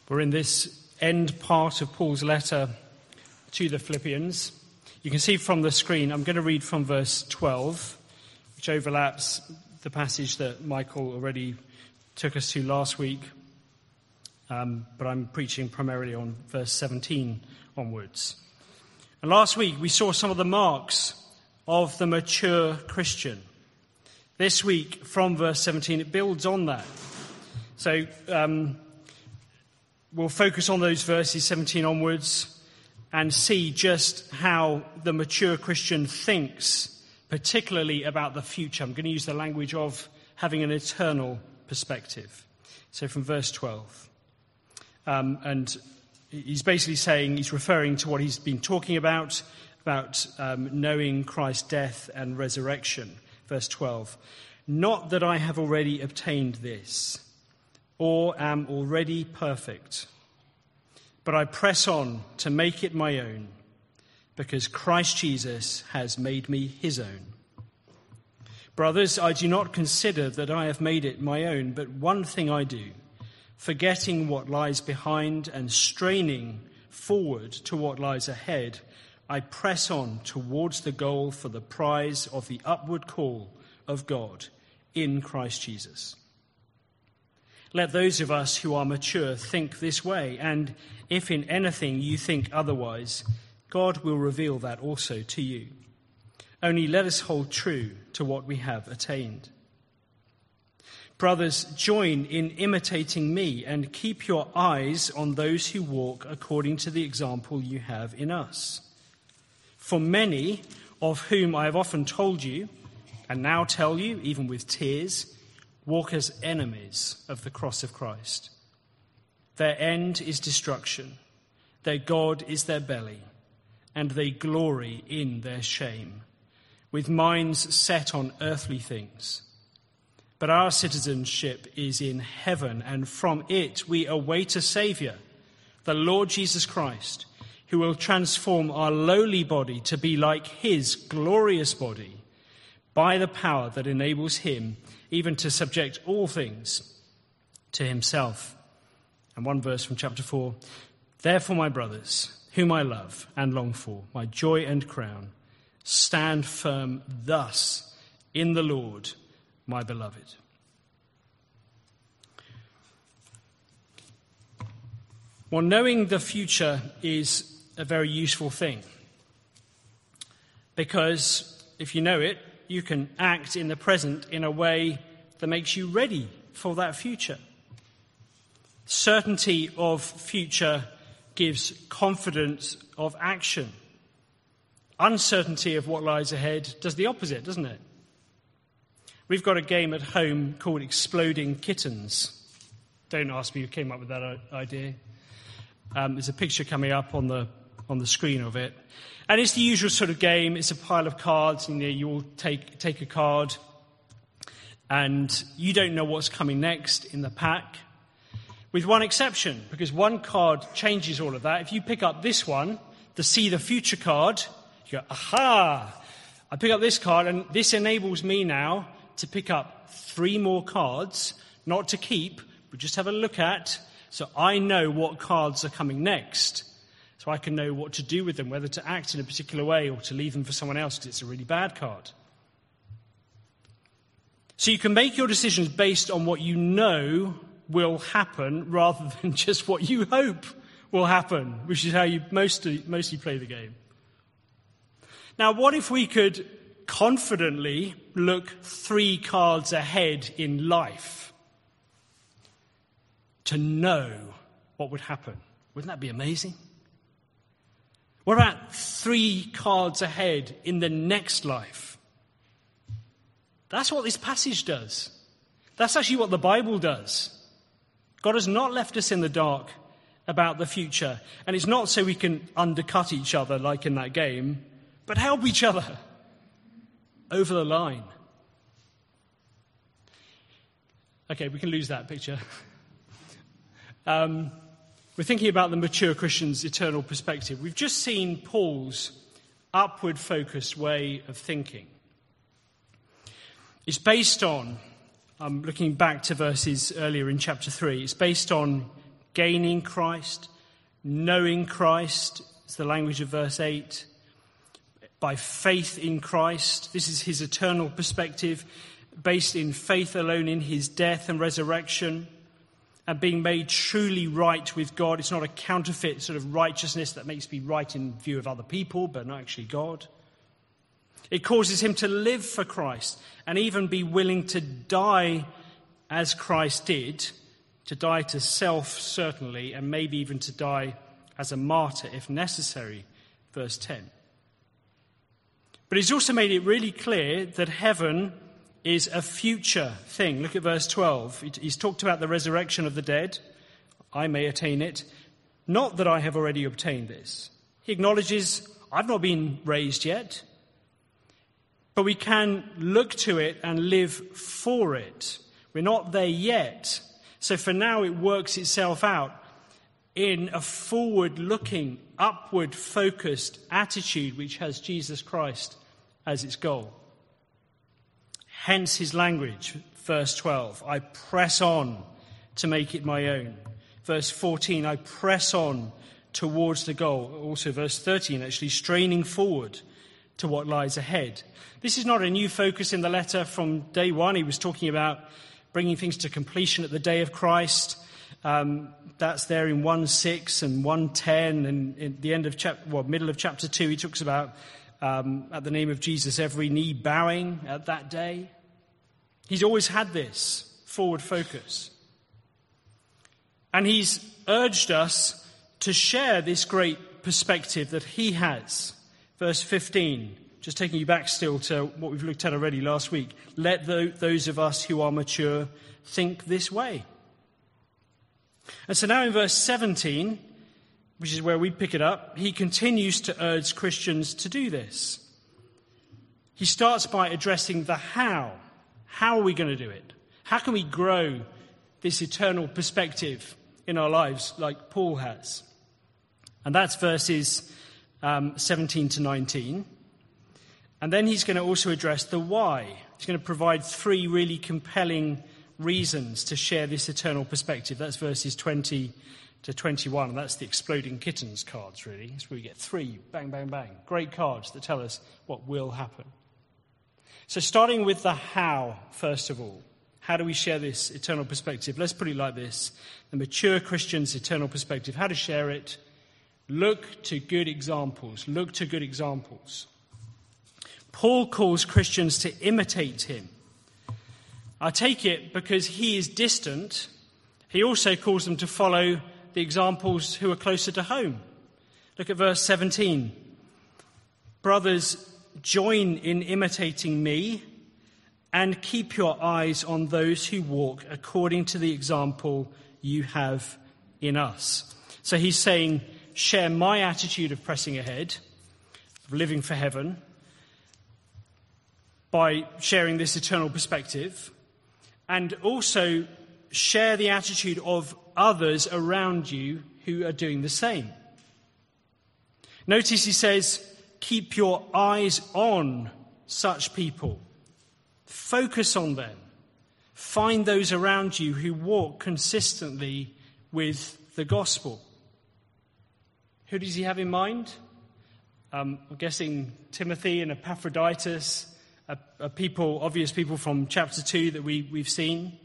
We're in this end part of Paul's letter to the Philippians. You can see from the screen, I'm going to read from verse 12, which overlaps the passage that Michael already took us to last week. But I'm preaching primarily on verse 17 onwards. And last week we saw some of the marks of the mature Christian. This week, from verse 17, it builds on that. So we'll focus on those verses 17 onwards and see just how the mature Christian thinks, particularly about the future. I'm going to use the language of having an eternal perspective. So from verse 12. And he's basically saying, he's referring to what he's been talking about knowing Christ's death and resurrection. Verse 12. Not that I have already obtained this, or am already perfect, but I press on to make it my own, because Christ Jesus has made me his own. Brothers, I do not consider that I have made it my own, but one thing I do, forgetting what lies behind and straining forward to what lies ahead, I press on towards the goal for the prize of the upward call of God in Christ Jesus. Let those of us who are mature think this way, and if in anything you think otherwise, God will reveal that also to you. Only let us hold true to what we have attained. Brothers, join in imitating me and keep your eyes on those who walk according to the example you have in us. For many, of whom I have often told you, and now tell you, even with tears, walk as enemies of the cross of Christ. Their end is destruction, their God is their belly, and they glory in their shame, with minds set on earthly things. But our citizenship is in heaven, and from it we await a Saviour, the Lord Jesus Christ, who will transform our lowly body to be like his glorious body by the power that enables him even to subject all things to himself. And one verse from chapter 4, therefore, my brothers, whom I love and long for, my joy and crown, stand firm thus in the Lord, my beloved. Well, knowing the future is a very useful thing, because if you know it, you can act in the present in a way that makes you ready for that future. Certainty of future gives confidence of action. Uncertainty of what lies ahead does the opposite, doesn't it? We've got a game at home called Exploding Kittens. Don't ask me who came up with that idea. There's a picture coming up on the screen of it. And it's the usual sort of game. It's a pile of cards, and you all take a card, and you don't know what's coming next in the pack, with one exception, because one card changes all of that. If you pick up this one, the See the Future card, you go, aha! I pick up this card, and this enables me now to pick up 3 more cards, not to keep, but just have a look at, so I know what cards are coming next. So I can know what to do with them, whether to act in a particular way or to leave them for someone else because it's a really bad card. So you can make your decisions based on what you know will happen rather than just what you hope will happen, which is how you mostly play the game. Now, what if we could confidently look 3 cards ahead in life to know what would happen? Wouldn't that be amazing? What about 3 cards ahead in the next life? That's what this passage does. That's actually what the Bible does. God has not left us in the dark about the future. And it's not so we can undercut each other like in that game, but help each other over the line. Okay, we can lose that picture. We're thinking about the mature Christian's eternal perspective. We've just seen Paul's upward-focused way of thinking. It's based on, I'm looking back to verses earlier in chapter 3, it's based on gaining Christ, knowing Christ, it's the language of verse 8, by faith in Christ. This is his eternal perspective, based in faith alone in his death and resurrection, and being made truly right with God. It's not a counterfeit sort of righteousness that makes me right in view of other people, but not actually God. It causes him to live for Christ and even be willing to die as Christ did, to die to self, certainly, and maybe even to die as a martyr if necessary, verse 10. But he's also made it really clear that heaven is a future thing. Look at verse 12. He's talked about the resurrection of the dead. I may attain it. Not that I have already obtained this. He acknowledges, I've not been raised yet. But we can look to it and live for it. We're not there yet. So for now it works itself out in a forward-looking, upward-focused attitude which has Jesus Christ as its goal. Hence his language, verse 12, I press on to make it my own. Verse 14, I press on towards the goal. Also verse 13, actually straining forward to what lies ahead. This is not a new focus in the letter from day one. He was talking about bringing things to completion at the day of Christ. That's there in 1:6 and 1:10, and in the end of middle of chapter 2, he talks about at the name of Jesus, every knee bowing at that day. He's always had this forward focus. And he's urged us to share this great perspective that he has. Verse 15, just taking you back still to what we've looked at already last week. Let those of us who are mature think this way. And so now in verse 17, which is where we pick it up, he continues to urge Christians to do this. He starts by addressing the how. How are we going to do it? How can we grow this eternal perspective in our lives like Paul has? And that's verses 17 to 19. And then he's going to also address the why. He's going to provide 3 really compelling reasons to share this eternal perspective. That's verses 20 to 21. And that's the exploding kittens cards, really. That's where we get 3, bang, bang, bang. Great cards that tell us what will happen. So starting with the how, first of all. How do we share this eternal perspective? Let's put it like this. The mature Christian's eternal perspective. How to share it? Look to good examples. Look to good examples. Paul calls Christians to imitate him. I take it because he is distant, he also calls them to follow the examples who are closer to home. Look at verse 17. Brothers, join in imitating me and keep your eyes on those who walk according to the example you have in us. So he's saying, share my attitude of pressing ahead, of living for heaven, by sharing this eternal perspective, and also share the attitude of others around you who are doing the same. Notice he says, keep your eyes on such people. Focus on them. Find those around you who walk consistently with the gospel. Who does he have in mind? I'm guessing Timothy and Epaphroditus, obvious people from chapter 2 that we've seen.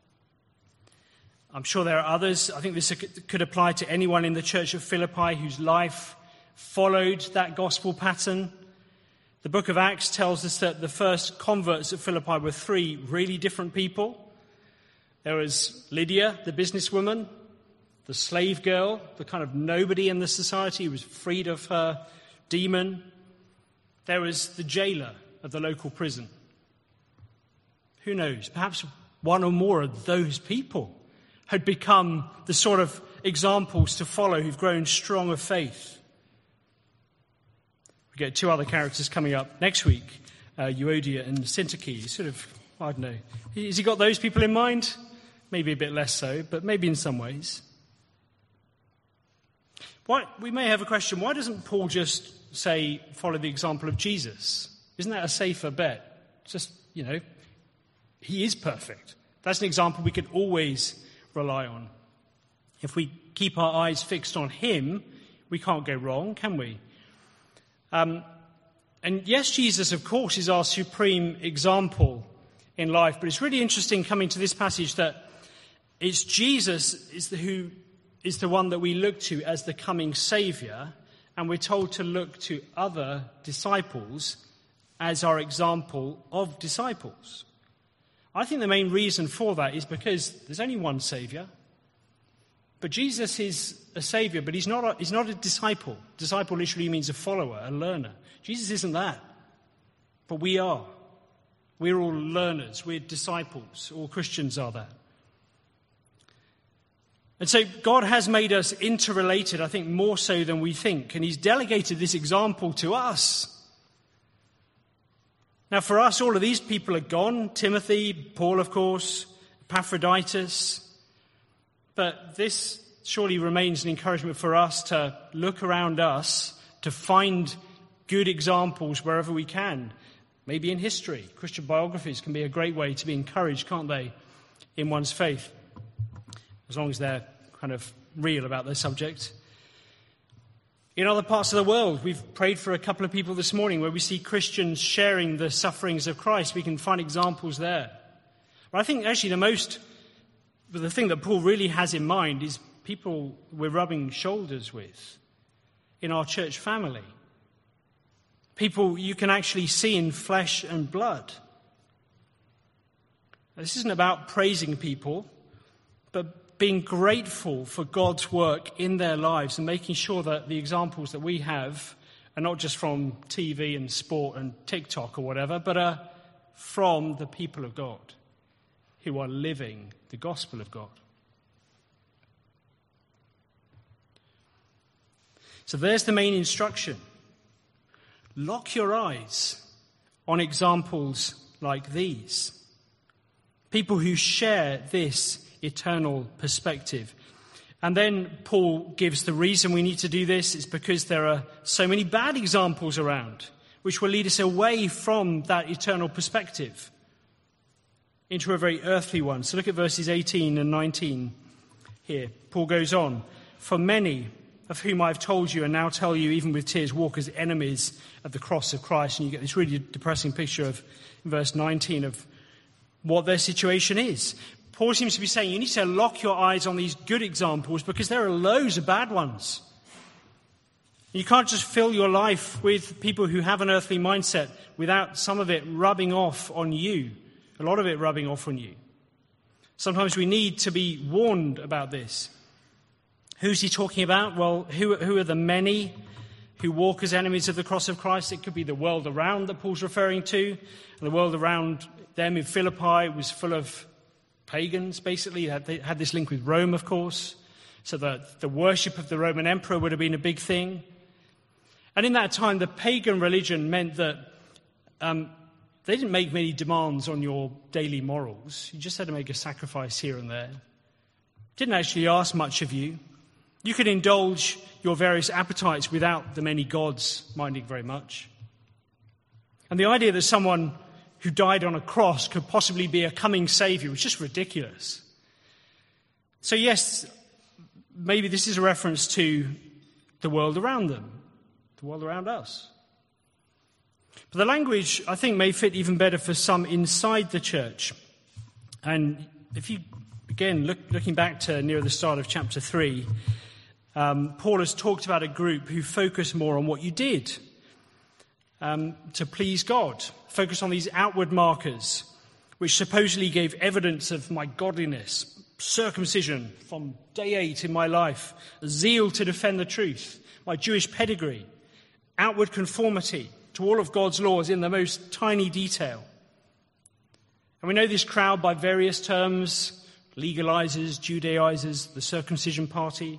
I'm sure there are others. I think this could apply to anyone in the church of Philippi whose life followed that gospel pattern. The book of Acts tells us that the first converts at Philippi were 3 really different people. There was Lydia, the businesswoman, the slave girl, the kind of nobody in the society who was freed of her demon. There was the jailer of the local prison. Who knows? Perhaps one or more of those people had become the sort of examples to follow who've grown strong of faith. We get 2 other characters coming up next week, Euodia and Syntyche. Sort of, I don't know. Has he got those people in mind? Maybe a bit less so, but maybe in some ways. We may have a question. Why doesn't Paul just say, follow the example of Jesus? Isn't that a safer bet? Just, he is perfect. That's an example we can always rely on. If we keep our eyes fixed on him, we can't go wrong, can we? And yes, Jesus, of course, is our supreme example in life, but it's really interesting coming to this passage that it's Jesus who is the one that we look to as the coming Saviour, and we're told to look to other disciples as our example of disciples. I think the main reason for that is because there's only one Saviour. But Jesus is a Saviour, but he's not a disciple. Disciple literally means a follower, a learner. Jesus isn't that. But we are. We're all learners. We're disciples. All Christians are that. And so God has made us interrelated, I think, more so than we think. And he's delegated this example to us. Now, for us, all of these people are gone. Timothy, Paul, of course, Epaphroditus. But this surely remains an encouragement for us to look around us, to find good examples wherever we can. Maybe in history. Christian biographies can be a great way to be encouraged, can't they, in one's faith? As long as they're kind of real about their subject. In other parts of the world, we've prayed for a couple of people this morning where we see Christians sharing the sufferings of Christ. We can find examples there. But I think actually the thing that Paul really has in mind is people we're rubbing shoulders with in our church family. People you can actually see in flesh and blood. Now, this isn't about praising people, but being grateful for God's work in their lives and making sure that the examples that we have are not just from TV and sport and TikTok or whatever, but are from the people of God who are living the gospel of God. So there's the main instruction. Lock your eyes on examples like these. People who share this eternal perspective. And then Paul gives the reason we need to do this. It's because there are so many bad examples around, which will lead us away from that eternal perspective into a very earthly one. So look at verses 18 and 19 here. Paul goes on, "For many of whom I've told you and now tell you even with tears walk as enemies of the cross of Christ." And you get this really depressing picture of, in verse 19, of what their situation is. Paul seems to be saying you need to lock your eyes on these good examples because there are loads of bad ones. You can't just fill your life with people who have an earthly mindset without some of it rubbing off on you, a lot of it rubbing off on you. Sometimes we need to be warned about this. Who's he talking about? Well, who are the many who walk as enemies of the cross of Christ? It could be the world around that Paul's referring to. And the world around them in Philippi was full of pagans, basically. They had this link with Rome, of course. So the worship of the Roman emperor would have been a big thing. And in that time, the pagan religion meant that they didn't make many demands on your daily morals. You just had to make a sacrifice here and there. Didn't actually ask much of you. You could indulge your various appetites without the many gods minding very much. And the idea that someone who died on a cross could possibly be a coming saviour was just ridiculous. So yes, maybe this is a reference to the world around them, the world around us. But the language, I think, may fit even better for some inside the church. And if you, again, looking back to near the start of chapter 3, Paul has talked about a group who focus more on what you did to please God. Focus on these outward markers, which supposedly gave evidence of my godliness, circumcision from day 8 in my life, zeal to defend the truth, my Jewish pedigree, outward conformity to all of God's laws in the most tiny detail. And we know this crowd by various terms: legalizers, Judaizers, the circumcision party.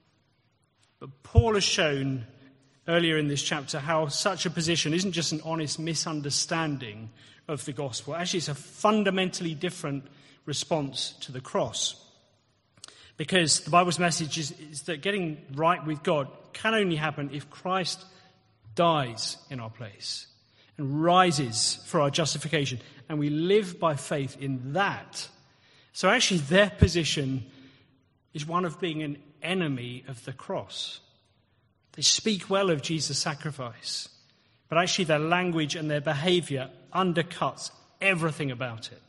But Paul has shown earlier in this chapter how such a position isn't just an honest misunderstanding of the gospel. Actually, it's a fundamentally different response to the cross. Because the Bible's message is that getting right with God can only happen if Christ dies in our place and rises for our justification. And we live by faith in that. So actually their position is one of being an enemy of the cross. They speak well of Jesus' sacrifice, but actually their language and their behavior undercuts everything about it.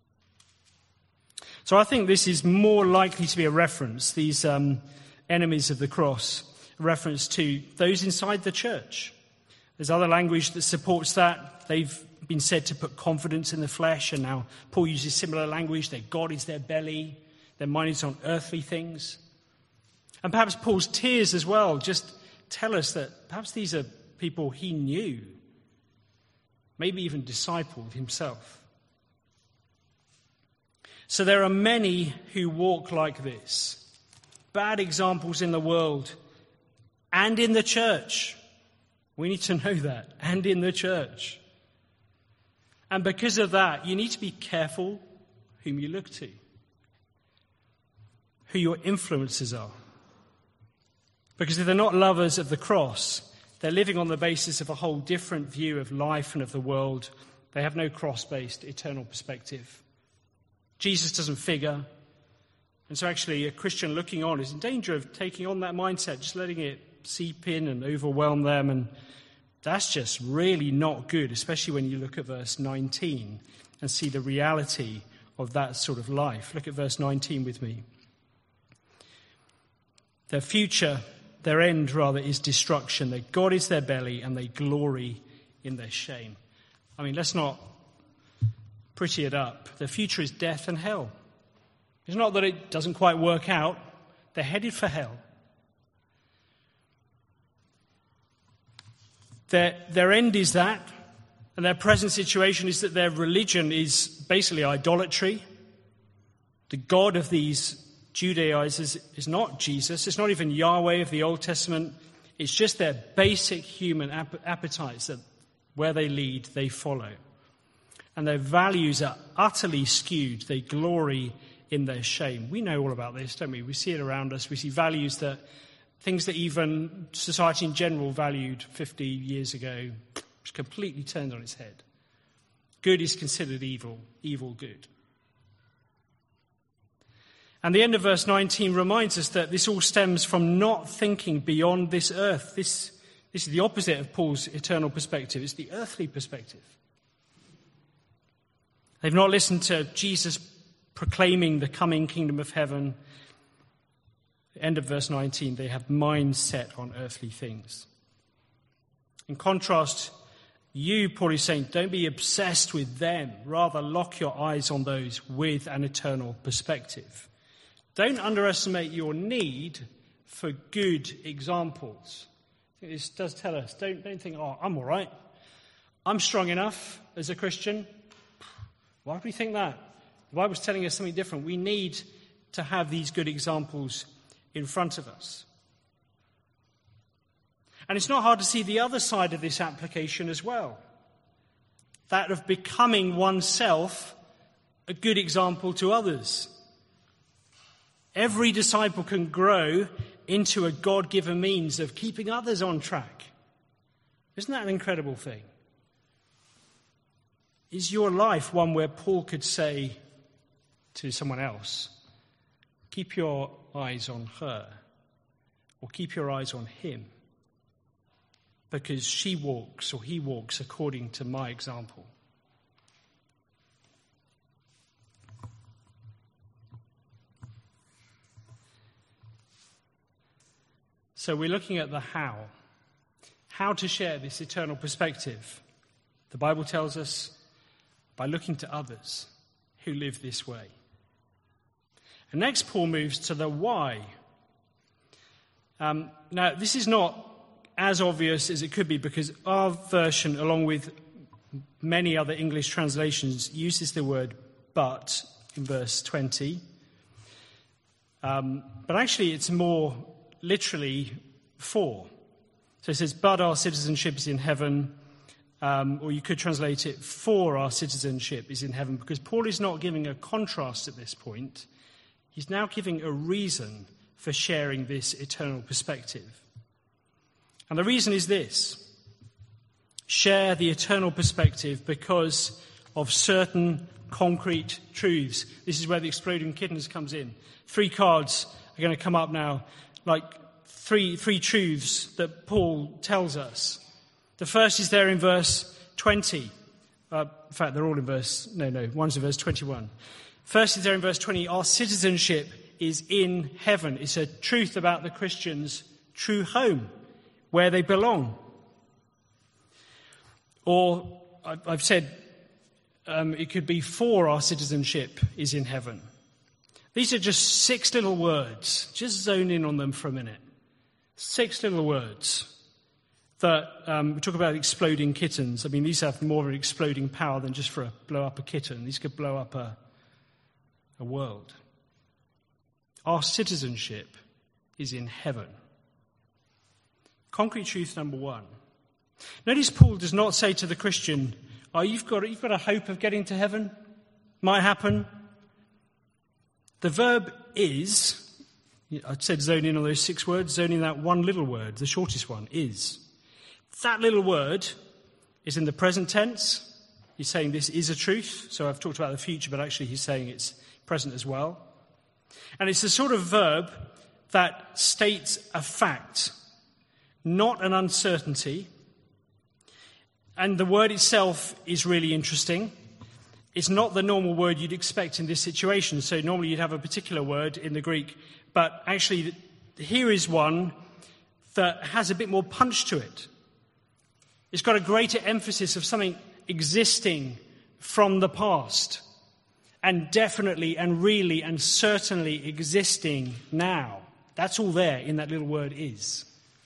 So I think this is more likely to be a reference, these enemies of the cross, a reference to those inside the church. There's other language that supports that. They've been said to put confidence in the flesh, and now Paul uses similar language, that God is their belly, their mind is on earthly things. And perhaps Paul's tears as well just tell us that perhaps these are people he knew, maybe even discipled himself. So there are many who walk like this. Bad examples in the world and in the church. We need to know that. And in the church. And because of that, you need to be careful whom you look to, who your influences are. Because if they're not lovers of the cross, they're living on the basis of a whole different view of life and of the world. They have no cross-based eternal perspective. Jesus doesn't figure. And so actually a Christian looking on is in danger of taking on that mindset, just letting it seep in and overwhelm them. And that's just really not good, especially when you look at verse 19 and see the reality of that sort of life. Look at verse 19 with me. Their future, their end rather, is destruction. That God is their belly and they glory in their shame. I mean, let's not pretty it up. Their future is death and hell. It's not that it doesn't quite work out. They're headed for hell. Their end is that, and their present situation is that their religion is basically idolatry. The God of these Judaizers is not Jesus. It's not even Yahweh of the Old Testament. It's just their basic human appetites that where they lead, they follow. And their values are utterly skewed. They glory in their shame. We know all about this, don't we? We see it around us. We see values that, things that even society in general valued 50 years ago, it's completely turned on its head. Good is considered evil, evil good. And the end of verse 19 reminds us that this all stems from not thinking beyond this earth. This is the opposite of Paul's eternal perspective. It's the earthly perspective. They've not listened to Jesus proclaiming the coming kingdom of heaven. End of verse 19, they have minds set on earthly things. In contrast, you, Paul is saying, don't be obsessed with them. Rather, lock your eyes on those with an eternal perspective. Don't underestimate your need for good examples. I think this does tell us, don't think, oh, I'm all right. I'm strong enough as a Christian. Why do we think that? The Bible's telling us something different. We need to have these good examples in front of us. And it's not hard to see the other side of this application as well. That of becoming oneself a good example to others. Every disciple can grow into a God-given means of keeping others on track. Isn't that an incredible thing? Is your life one where Paul could say to someone else, keep your eyes on her, or keep your eyes on him, because she walks or he walks according to my example? So we're looking at the how to share this eternal perspective. The Bible tells us by looking to others who live this way. And next, Paul moves to the why. Now, this is not as obvious as it could be because our version, along with many other English translations, uses the word but in verse 20. But actually, it's more literally for. So it says, but our citizenship is in heaven. Or you could translate it, for our citizenship is in heaven, because Paul is not giving a contrast at this point. He's now giving a reason for sharing this eternal perspective. And the reason is this: share the eternal perspective because of certain concrete truths. This is where the exploding kittens comes in. 3 cards are going to come up now, like three truths that Paul tells us. The first is there in verse 20. In fact, they're all in one's in verse 21. First is there in verse 20, our citizenship is in heaven. It's a truth about the Christian's true home, where they belong. Or, I've said, it could be for our citizenship is in heaven. These are just 6 little words. Just zone in on them for a minute. 6 little words that we talk about exploding kittens. I mean, these have more of an exploding power than just for blow up a kitten. These could blow up a world. Our citizenship is in heaven. Concrete truth number 1. Notice Paul does not say to the Christian, you've got a hope of getting to heaven? Might happen. The verb is, I said zone in on those 6 words, zone in that one little word, the shortest one, is. That little word is in the present tense. He's saying this is a truth. So I've talked about the future, but actually he's saying it's present as well. And it's the sort of verb that states a fact, not an uncertainty. And the word itself is really interesting. It's not the normal word you'd expect in this situation. So normally you'd have a particular word in the Greek, but actually here is one that has a bit more punch to it. It's got a greater emphasis of something existing from the past, and definitely and really and certainly existing now. That's all there in that little word is.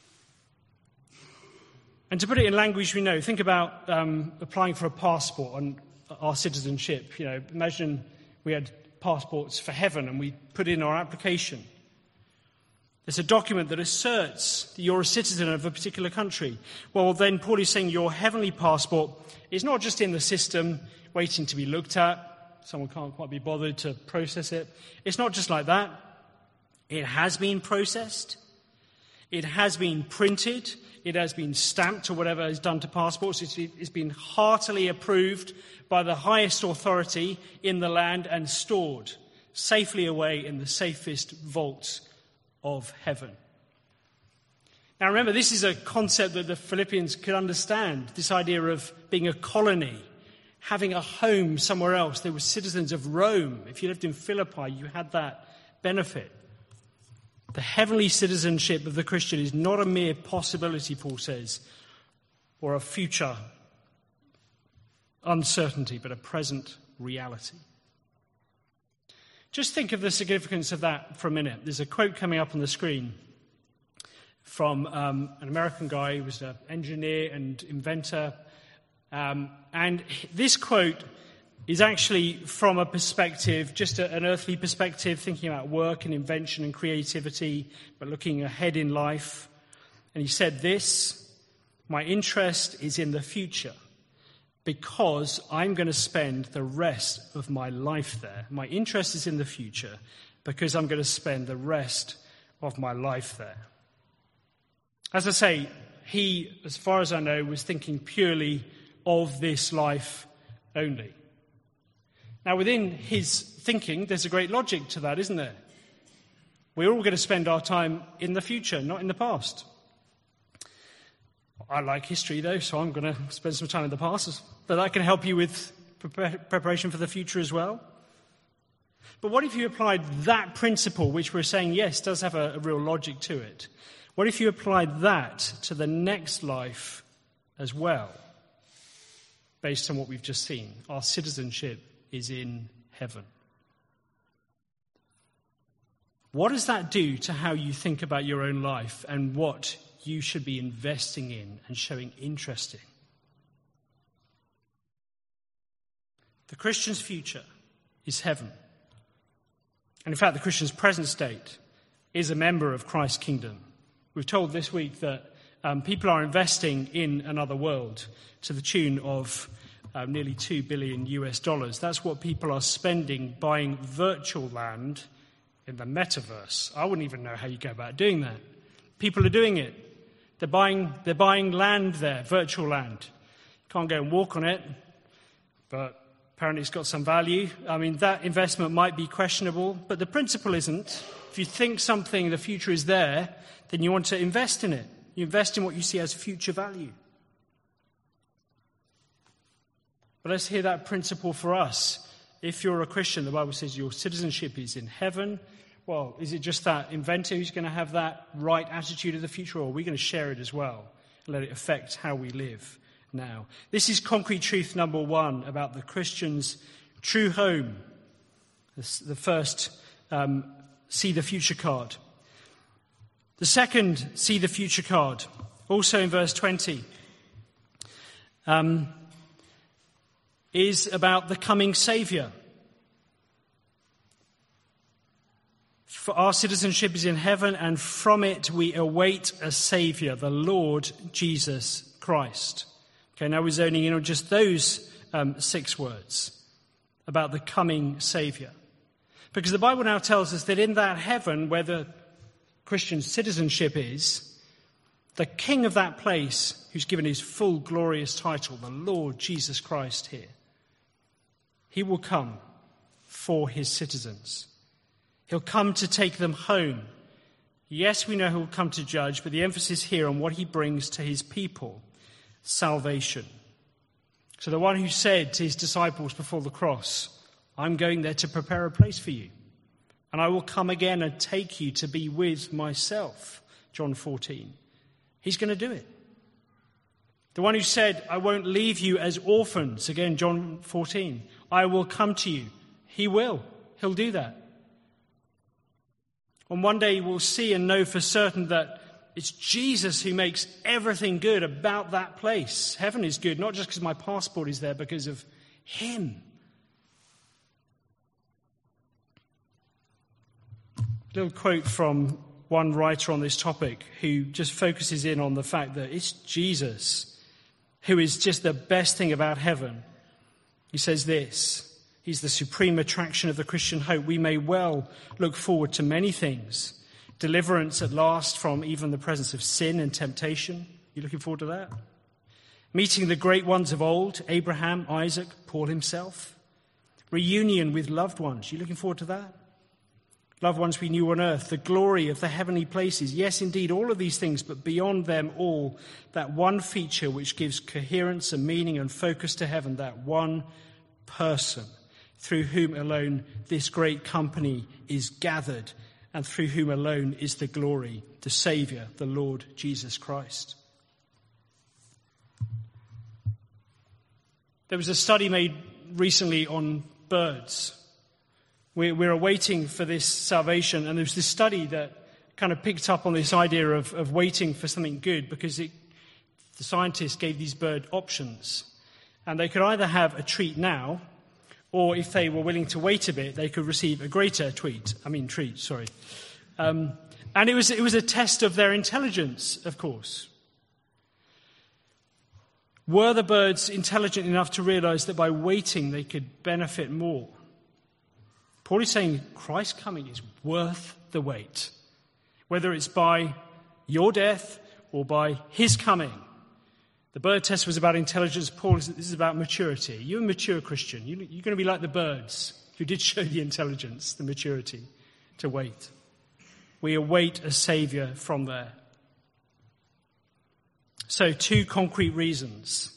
And to put it in language we know, think about applying for a passport and our citizenship. You know, imagine we had passports for heaven and we put in our application. It's a document that asserts that you're a citizen of a particular country. Well, then Paul is saying your heavenly passport is not just in the system waiting to be looked at. Someone can't quite be bothered to process it. It's not just like that. It has been processed. It has been printed. It has been stamped, or whatever is done to passports. It's been heartily approved by the highest authority in the land and stored safely away in the safest vaults of heaven. Now remember, this is a concept that the Philippians could understand, this idea of being a colony, having a home somewhere else. They were citizens of Rome. If you lived in Philippi, you had that benefit. The heavenly citizenship of the Christian is not a mere possibility, Paul says, or a future uncertainty, but a present reality. Just think of the significance of that for a minute. There's a quote coming up on the screen from an American guy who was an engineer and inventor. And this quote is actually from a perspective, just an earthly perspective, thinking about work and invention and creativity, but looking ahead in life. And he said this: "My interest is in the future, because I'm going to spend the rest of my life there." My interest is in the future because I'm going to spend the rest of my life there. As I say, he, as far as I know, was thinking purely of this life only. Now, within his thinking, there's a great logic to that, isn't there? We're all going to spend our time in the future, not in the past. I like history, though, so I'm going to spend some time in the past. But that can help you with preparation for the future as well. But what if you applied that principle, which we're saying, yes, does have a real logic to it? What if you applied that to the next life as well, based on what we've just seen? Our citizenship is in heaven. What does that do to how you think about your own life and what you should be investing in and showing interest in? The Christian's future is heaven. And in fact, the Christian's present state is a member of Christ's kingdom. We've told this week that people are investing in another world to the tune of nearly $2 billion US. That's what people are spending buying virtual land in the metaverse. I wouldn't even know how you go about doing that. People are doing it. They're buying land there, virtual land. You can't go and walk on it, but apparently it's got some value. I mean, that investment might be questionable, but the principle isn't. If you think something, the future is there, then you want to invest in it. You invest in what you see as future value. But let's hear that principle for us. If you're a Christian, the Bible says your citizenship is in heaven. Well, is it just that inventor who's going to have that right attitude of the future, or are we going to share it as well and let it affect how we live now? This is concrete truth number one about the Christian's true home. The first, see the future card. The second, see the future card, also in verse 20, is about the coming Saviour. For our citizenship is in heaven, and from it we await a Saviour, the Lord Jesus Christ. Okay, now we're zoning in on just those 6 words about the coming Saviour. Because the Bible now tells us that in that heaven where the Christian citizenship is, the King of that place, who's given his full glorious title, the Lord Jesus Christ here, he will come for his citizens. He'll come to take them home. Yes, we know he'll come to judge, but the emphasis here on what he brings to his people, salvation. So the one who said to his disciples before the cross, I'm going there to prepare a place for you, and I will come again and take you to be with myself, John 14. He's going to do it. The one who said, I won't leave you as orphans, again, John 14. I will come to you. He will. He'll do that. And one day we'll see and know for certain that it's Jesus who makes everything good about that place. Heaven is good, not just because my passport is there, because of him. A little quote from one writer on this topic who just focuses in on the fact that it's Jesus who is just the best thing about heaven. He says this, he's the supreme attraction of the Christian hope. We may well look forward to many things. Deliverance at last from even the presence of sin and temptation. You looking forward to that? Meeting the great ones of old, Abraham, Isaac, Paul himself. Reunion with loved ones. You looking forward to that? Loved ones we knew on earth, the glory of the heavenly places. Yes, indeed, all of these things, but beyond them all, that one feature which gives coherence and meaning and focus to heaven, that one person through whom alone this great company is gathered and through whom alone is the glory, the Saviour, the Lord Jesus Christ. There was a study made recently on birds. We're awaiting for this salvation, and there's this study that kind of picked up on this idea of waiting for something good, because the scientists gave these birds options. And they could either have a treat now, or if they were willing to wait a bit, they could receive a greater treat. And it was a test of their intelligence, of course. Were the birds intelligent enough to realize that by waiting they could benefit more? Paul is saying Christ's coming is worth the wait, whether it's by your death or by his coming. The bird test was about intelligence. Paul, this is about maturity. You're a mature Christian. You're going to be like the birds who did show the intelligence, the maturity to wait. We await a Saviour from there. So 2 concrete reasons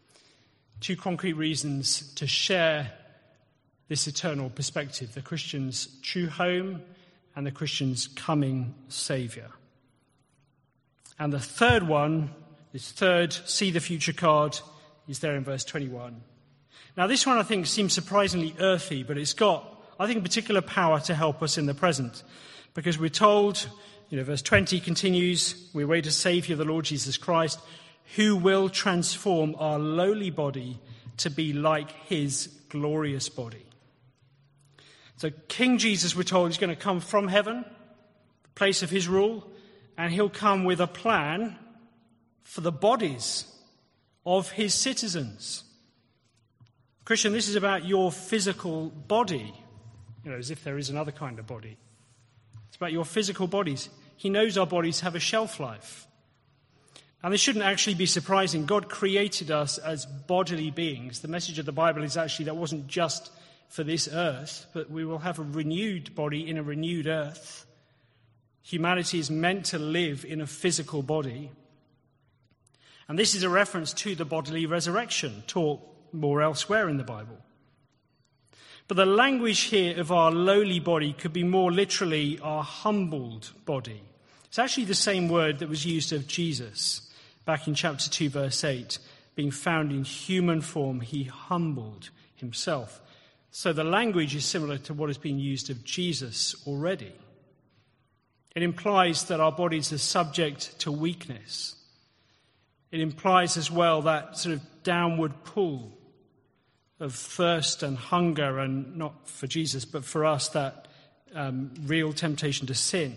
to share this eternal perspective, the Christian's true home and the Christian's coming Saviour. And the third one, this third, see the future card, is there in verse 21. Now this one I think seems surprisingly earthy, but it's got, I think, a particular power to help us in the present. Because we're told, verse 20 continues, we await a Saviour, the Lord Jesus Christ, who will transform our lowly body to be like his glorious body. So King Jesus, we're told, is going to come from heaven, the place of his rule, and he'll come with a plan for the bodies of his citizens. Christian, this is about your physical body, as if there is another kind of body. It's about your physical bodies. He knows our bodies have a shelf life. And this shouldn't actually be surprising. God created us as bodily beings. The message of the Bible is actually that wasn't just for this earth, but we will have a renewed body in a renewed earth. Humanity is meant to live in a physical body. And this is a reference to the bodily resurrection taught more elsewhere in the Bible. But the language here of our lowly body could be more literally our humbled body. It's actually the same word that was used of Jesus back in chapter 2, verse 8. Being found in human form, he humbled himself. So the language is similar to what has been used of Jesus already. It implies that our bodies are subject to weakness. It implies as well that sort of downward pull of thirst and hunger, and not for Jesus, but for us, that real temptation to sin.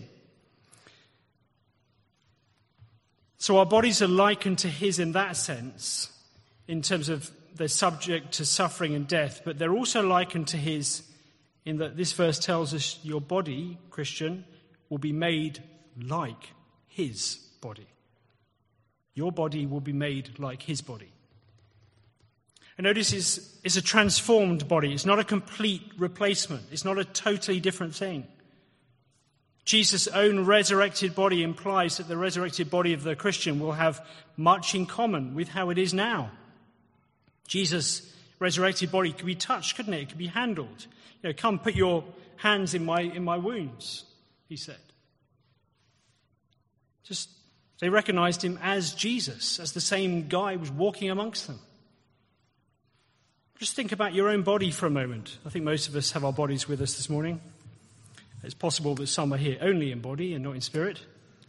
So our bodies are likened to his in that sense, in terms of they're subject to suffering and death, but they're also likened to his in that this verse tells us your body, Christian, will be made like his body. Your body will be made like his body. And notice it's a transformed body. It's not a complete replacement. It's not a totally different thing. Jesus' own resurrected body implies that the resurrected body of the Christian will have much in common with how it is now. Jesus' resurrected body could be touched, couldn't it? It could be handled. Come put your hands in my wounds, he said. They recognized him as Jesus, as the same guy who was walking amongst them. Just think about your own body for a moment. I think most of us have our bodies with us this morning. It's possible that some are here only in body and not in spirit.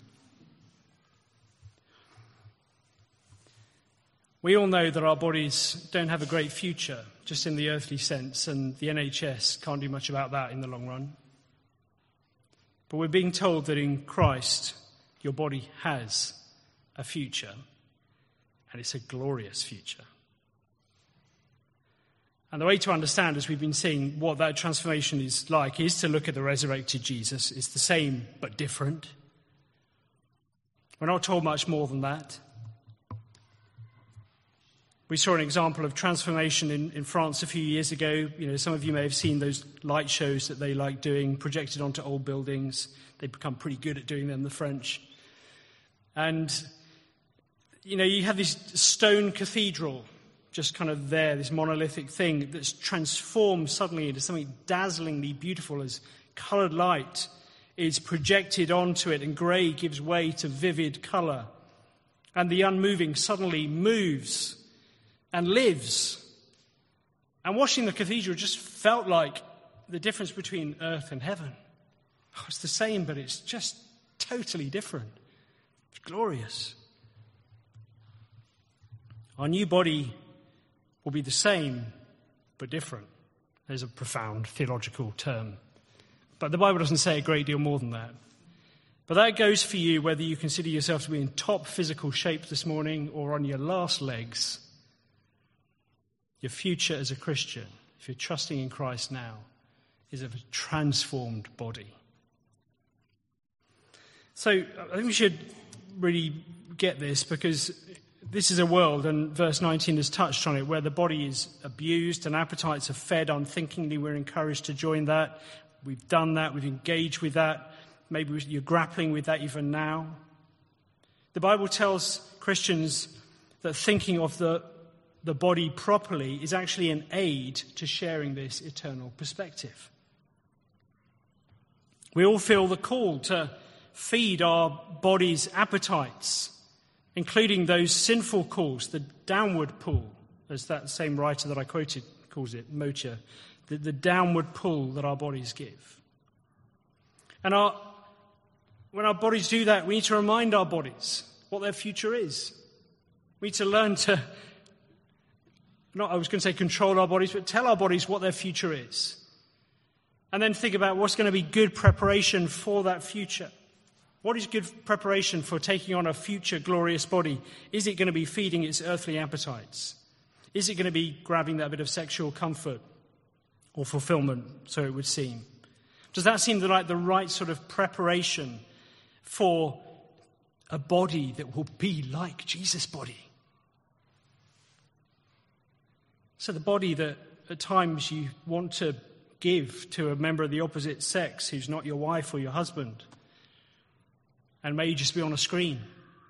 We all know that our bodies don't have a great future, just in the earthly sense, and the NHS can't do much about that in the long run. But we're being told that in Christ, your body has a future, and it's a glorious future. And the way to understand, as we've been seeing, what that transformation is like is to look at the resurrected Jesus. It's the same but different. We're not told much more than that. We saw an example of transformation in France a few years ago. Some of you may have seen those light shows that they like doing, projected onto old buildings. They've become pretty good at doing them, the French. And, you have this stone cathedral just kind of there, this monolithic thing that's transformed suddenly into something dazzlingly beautiful as coloured light is projected onto it, and grey gives way to vivid colour. And the unmoving suddenly moves and lives. And watching the cathedral just felt like the difference between earth and heaven. It's the same, but it's just totally different. It's glorious. Our new body will be the same, but different. There's a profound theological term. But the Bible doesn't say a great deal more than that. But that goes for you whether you consider yourself to be in top physical shape this morning or on your last legs. Your future as a Christian, if you're trusting in Christ now, is of a transformed body. So I think we should really get this, because this is a world, and verse 19 has touched on it, where the body is abused and appetites are fed unthinkingly. We're encouraged to join that. We've done that. We've engaged with that. Maybe you're grappling with that even now. The Bible tells Christians that thinking of the body properly is actually an aid to sharing this eternal perspective. We all feel the call to feed our body's appetites, including those sinful calls, the downward pull, as that same writer that I quoted calls it, Mocha, the downward pull that our bodies give. And when our bodies do that, we need to remind our bodies what their future is. We need to learn to, control our bodies, but tell our bodies what their future is. And then think about what's going to be good preparation for that future. What is good preparation for taking on a future glorious body? Is it going to be feeding its earthly appetites? Is it going to be grabbing that bit of sexual comfort or fulfillment, so it would seem? Does that seem like the right sort of preparation for a body that will be like Jesus' body. So the body that at times you want to give to a member of the opposite sex who's not your wife or your husband, and may just be on a screen.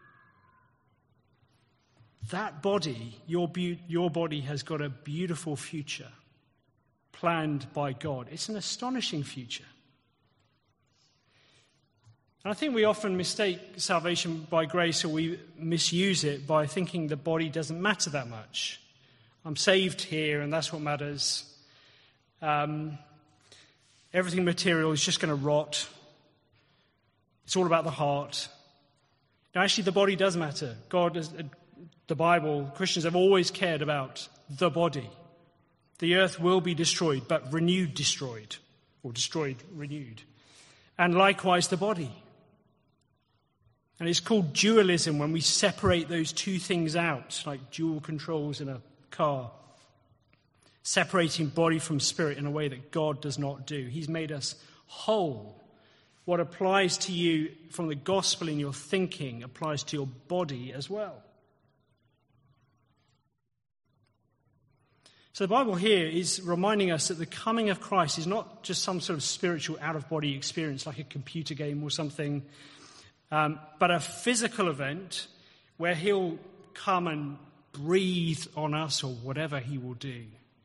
That body, your body has got a beautiful future planned by God. It's an astonishing future. And I think we often mistake salvation by grace, or we misuse it by thinking the body doesn't matter that much. I'm saved here and that's what matters. Everything material is just going to rot. It's all about the heart. Now, actually, the body does matter. The Bible, Christians have always cared about the body. The earth will be destroyed, but renewed, destroyed, or destroyed, renewed. And likewise, the body. And it's called dualism when we separate those two things out, like dual controls in a car. Separating body from spirit in a way that God does not do. He's made us whole. What applies to you from the gospel in your thinking applies to your body as well. So the Bible here is reminding us that the coming of Christ is not just some sort of spiritual out-of-body experience like a computer game or something, but a physical event where he'll come and breathe on us or whatever he will do.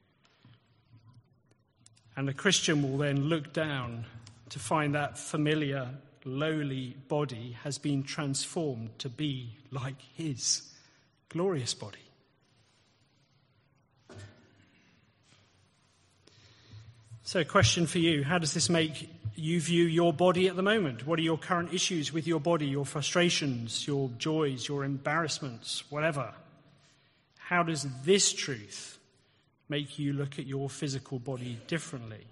And the Christian will then look down to find that familiar, lowly body has been transformed to be like his glorious body. So a question for you, how does this make you view your body at the moment? What are your current issues with your body, your frustrations, your joys, your embarrassments, whatever? How does this truth make you look at your physical body differently?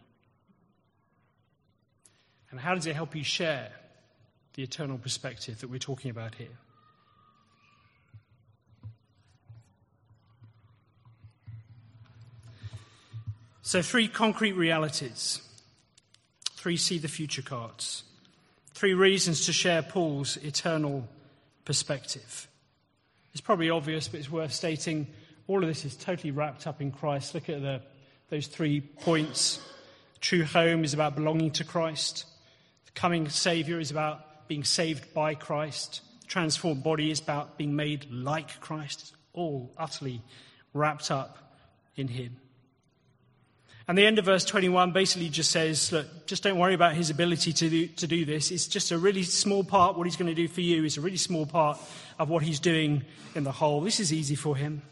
And how does it help you share the eternal perspective that we're talking about here? So 3 concrete realities, 3 see the future cards, 3 reasons to share Paul's eternal perspective. It's probably obvious, but it's worth stating all of this is totally wrapped up in Christ. Look at those 3 points. True home is about belonging to Christ. The coming Saviour is about being saved by Christ. The transformed body is about being made like Christ. It's all utterly wrapped up in him. And the end of verse 21 basically just says, look, just don't worry about his ability to do this. It's just a really small part. What he's going to do for you is a really small part of what he's doing in the whole. This is easy for him.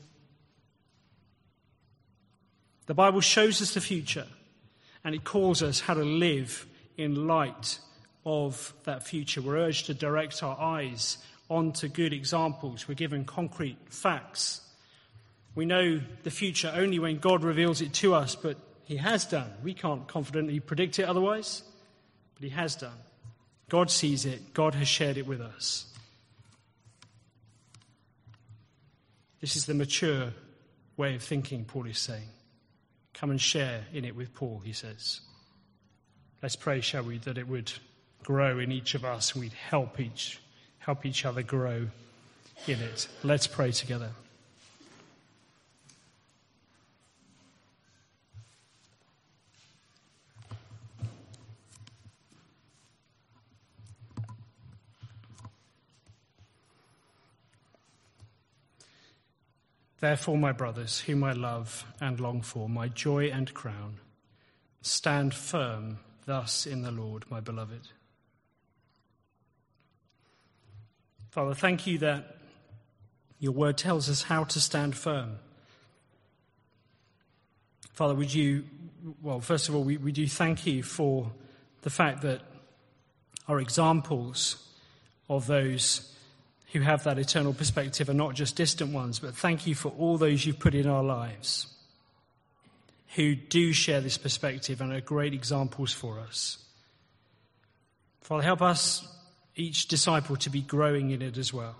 The Bible shows us the future, and it calls us how to live in light of that future. We're urged to direct our eyes onto good examples. We're given concrete facts. We know the future only when God reveals it to us, but he has done. We can't confidently predict it otherwise, but he has done. God sees it. God has shared it with us. This is the mature way of thinking, Paul is saying. Come and share in it with Paul, he says. Let's pray, shall we, that it would grow in each of us and we'd help each other grow in it. Let's pray together. Therefore, my brothers, whom I love and long for, my joy and crown, stand firm thus in the Lord, my beloved. Father, thank you that your word tells us how to stand firm. Father, first of all, we do thank you for the fact that our examples of those who have that eternal perspective are not just distant ones, but thank you for all those you've put in our lives who do share this perspective and are great examples for us. Father, help us, each disciple, to be growing in it as well.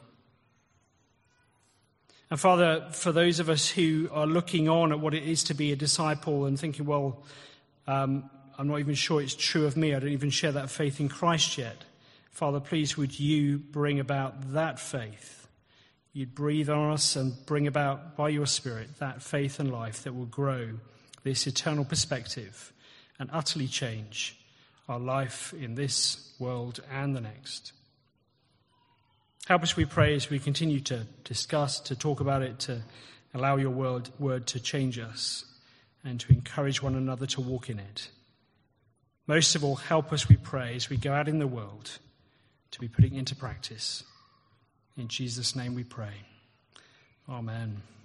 And Father, for those of us who are looking on at what it is to be a disciple and thinking, I'm not even sure it's true of me, I don't even share that faith in Christ yet. Father, please would you bring about that faith. You'd breathe on us and bring about by your Spirit that faith and life that will grow this eternal perspective and utterly change our life in this world and the next. Help us, we pray, as we continue to discuss, to talk about it, to allow your word to change us and to encourage one another to walk in it. Most of all, help us, we pray, as we go out in the world to be putting into practice. In Jesus' name we pray. Amen.